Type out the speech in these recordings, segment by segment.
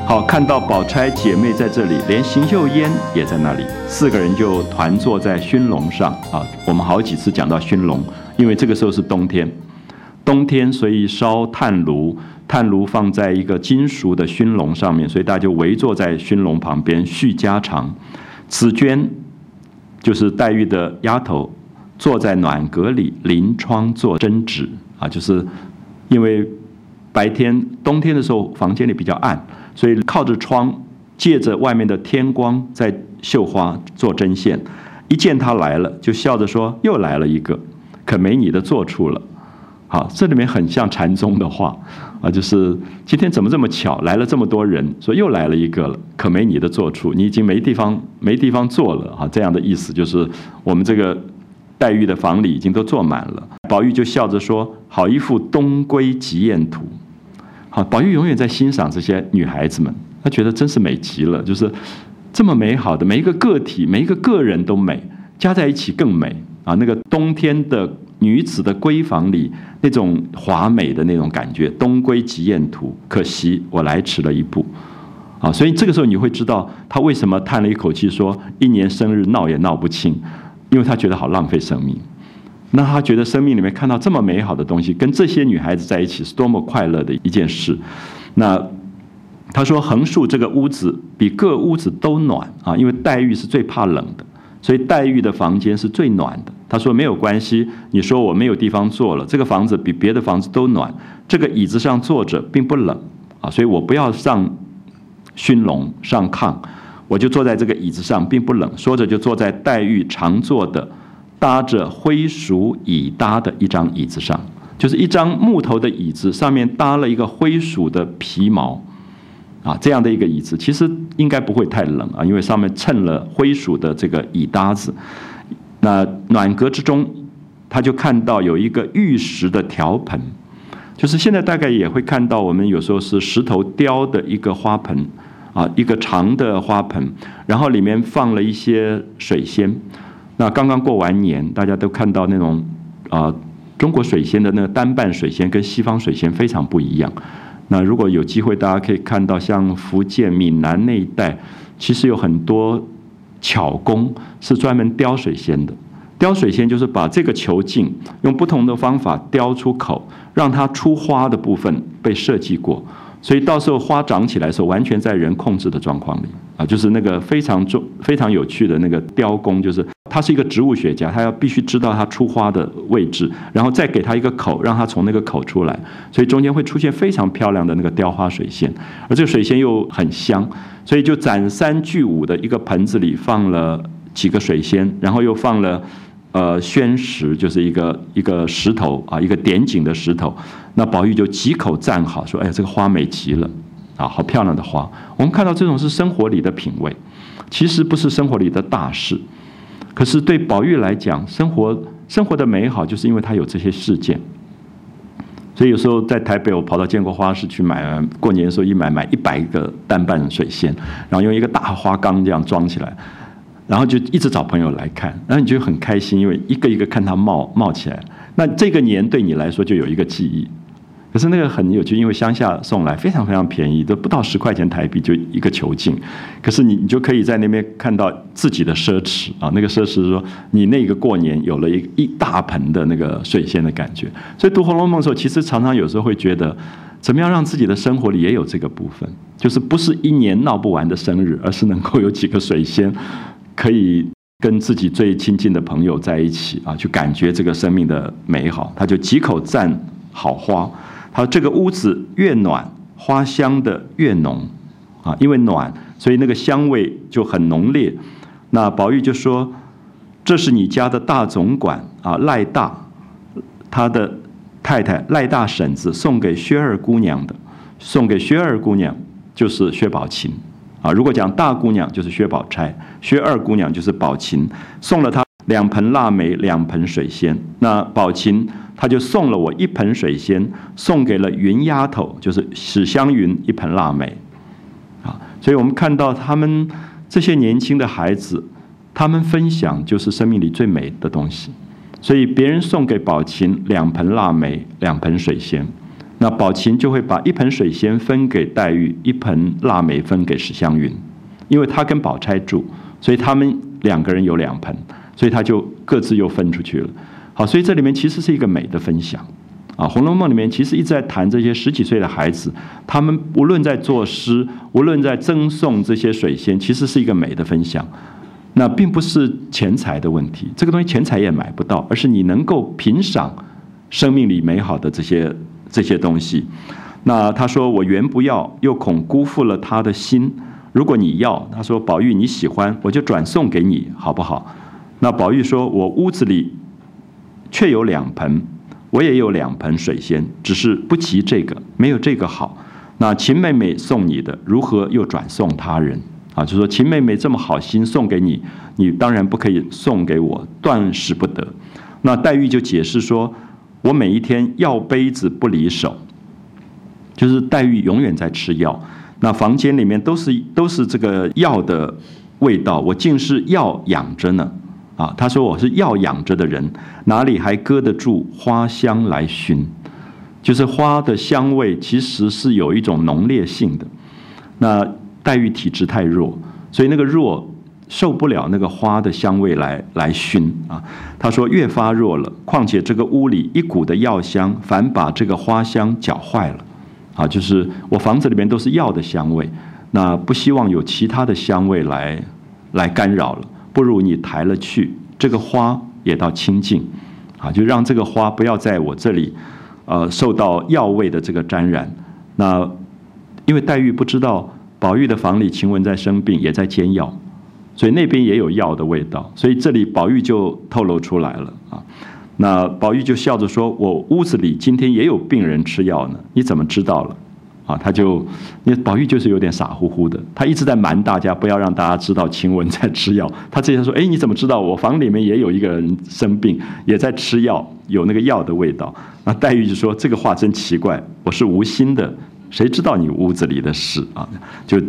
好，看到宝钗姐妹在这里，连邢岫烟也在那里，4个人就团坐在熏笼上啊。我们好几次讲到熏笼，因为这个时候是冬天，所以烧炭炉，炭炉放在一个金属的熏笼上面，所以大家就围坐在熏笼旁边叙家常。紫娟就是黛玉的丫头，坐在暖阁里临窗做针纸啊，就是因为冬天的时候房间里比较暗，所以靠着窗，借着外面的天光在绣花做针线。一见他来了，就笑着说：“又来了一个，可没你的做处了。”好，这里面很像禅宗的话啊，就是今天怎么这么巧，来了这么多人，说又来了一个了，可没你的做处，你已经没地方坐了啊，这样的意思就是我们这个黛玉的房里已经都坐满了。宝玉就笑着说：“好一幅东归极艳图。”好，宝玉永远在欣赏这些女孩子们，他觉得真是美极了，就是这么美好的每一个个体，每一个个人都美，加在一起更美啊！那个冬天的女子的闺房里那种华美的那种感觉，东归极艳图，可惜我来迟了一步啊！所以这个时候你会知道他为什么叹了一口气说一年生日闹也闹不清，因为他觉得好浪费生命。那他觉得生命里面看到这么美好的东西，跟这些女孩子在一起是多么快乐的一件事。那他说横竖这个屋子比各屋子都暖啊，因为黛玉是最怕冷的，所以黛玉的房间是最暖的。他说没有关系，你说我没有地方坐了，这个房子比别的房子都暖，这个椅子上坐着并不冷啊，所以我不要上熏笼上炕，我就坐在这个椅子上并不冷。说着就坐在黛玉常坐的搭着灰鼠椅搭的一张椅子上，就是一张木头的椅子，上面搭了一个灰鼠的皮毛啊，这样的一个椅子其实应该不会太冷啊，因为上面衬了灰鼠的这个椅搭子。那暖阁之中，他就看到有一个玉石的条盆，就是现在大概也会看到，我们有时候是石头雕的一个花盆啊，一个长的花盆，然后里面放了一些水仙。那刚刚过完年，大家都看到那种中国水仙的那个单瓣水仙跟西方水仙非常不一样。那如果有机会，大家可以看到像福建闽南那一带，其实有很多巧工是专门雕水仙的。雕水仙就是把这个球茎用不同的方法雕出口，让它出花的部分被设计过，所以到时候花长起来的时候，完全在人控制的状况里啊，就是那个非常有趣的那个雕工，就是他是一个植物学家，他必须知道它出花的位置，然后再给它一个口，让它从那个口出来，所以中间会出现非常漂亮的那个雕花水仙，而这个水仙又很香，所以就斩三聚五的一个盆子里放了几个水仙，然后又放了宣石，就是一个石头啊，一个点景的石头。那宝玉就几口赞好，说：“哎呀，这个花美极了啊，好漂亮的花。”我们看到这种是生活里的品味，其实不是生活里的大事。可是对宝玉来讲，生活的美好，就是因为它有这些事件。所以有时候在台北，我跑到建国花市去买，过年的时候买100个单瓣水仙，然后用一个大花缸这样装起来。然后就一直找朋友来看，然后你就很开心，因为一个一个看它冒起来。那这个年对你来说就有一个记忆。可是那个很有趣，因为乡下送来非常非常便宜，都不到10块钱台币就一个球茎。可是你就可以在那边看到自己的奢侈啊，那个奢侈是说你那个过年有了一大盆的那个水仙的感觉。所以读《红楼梦》的时候，其实常常有时候会觉得，怎么样让自己的生活里也有这个部分，就是不是一年闹不完的生日，而是能够有几个水仙。可以跟自己最亲近的朋友在一起啊，去感觉这个生命的美好。他就几口赞好花，他说这个屋子越暖，花香的越浓啊，因为暖，所以那个香味就很浓烈。那宝玉就说：“这是你家的大总管啊，赖大，他的太太赖大婶子送给薛二姑娘的，送给薛二姑娘就是薛宝琴。”啊，如果讲大姑娘就是薛宝钗，薛二姑娘就是宝琴，送了她2盆腊梅，2盆水仙。那宝琴她就送了我1盆水仙，送给了云丫头，就是史湘云1盆腊梅。啊，所以我们看到他们这些年轻的孩子，他们分享就是生命里最美的东西。所以别人送给宝琴2盆腊梅，2盆水仙， 那宝琴就会把一盆水仙分给黛玉，一盆腊梅分给史湘云，因为他跟宝钗住，所以他们2个人有2盆，所以他就各自又分出去了。好，所以这里面其实是一个美的分享啊，《红楼梦》里面其实一直在谈这些10几岁的孩子，他们无论在作诗，无论在赠送这些水仙，其实是一个美的分享。那并不是钱财的问题，这个东西钱财也买不到，而是你能够品赏生命里美好的这些东西。那他说我原不要，又恐辜负了他的心。如果你要，他说宝玉你喜欢，我就转送给你，好不好？那宝玉说我屋子里却有2盆，我也有2盆水仙，只是不及这个，没有这个好。那秦妹妹送你的，如何又转送他人？啊，就说秦妹妹这么好心送给你，你当然不可以送给我，断使不得。那黛玉就解释说，我每一天药杯子不离手，就是黛玉永远在吃药，那房间里面都是这个药的味道，我竟是药养着呢。啊，他说我是药养着的人，哪里还搁得住花香来熏？就是花的香味其实是有一种浓烈性的。那黛玉体质太弱，所以那个弱受不了那个花的香味来熏啊。他说越发弱了，况且这个屋里一股的药香，反把这个花香搅坏了。啊，就是我房子里面都是药的香味，那不希望有其他的香味来干扰了。不如你抬了去，这个花也到清净，啊，就让这个花不要在我这里，受到药味的这个沾染。那因为黛玉不知道宝玉的房里晴雯在生病，也在煎药，所以那边也有药的味道，所以这里宝玉就透露出来了啊。那宝玉就笑着说：“我屋子里今天也有病人吃药呢，你怎么知道了？”啊，因为宝玉就是有点傻乎乎的，他一直在瞒大家，不要让大家知道晴雯在吃药。他直接说：“哎，你怎么知道我房里面也有一个人生病，也在吃药，有那个药的味道？”那黛玉就说：“这个话真奇怪，我是无心的，谁知道你屋子里的事啊？”就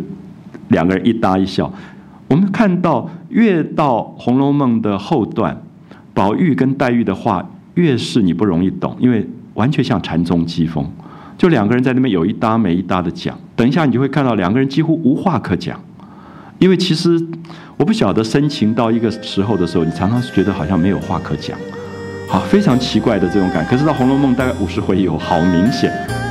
2个人一搭一笑。我们看到越到《红楼梦》的后段，宝玉跟黛玉的话越是你不容易懂，因为完全像禅宗机锋。就2个人在那边有一搭没一搭的讲，等一下你就会看到2个人几乎无话可讲，因为其实我不晓得深情到一个时候的时候，你常常是觉得好像没有话可讲，好非常奇怪的这种感。可是到《红楼梦》大概50回有好明显，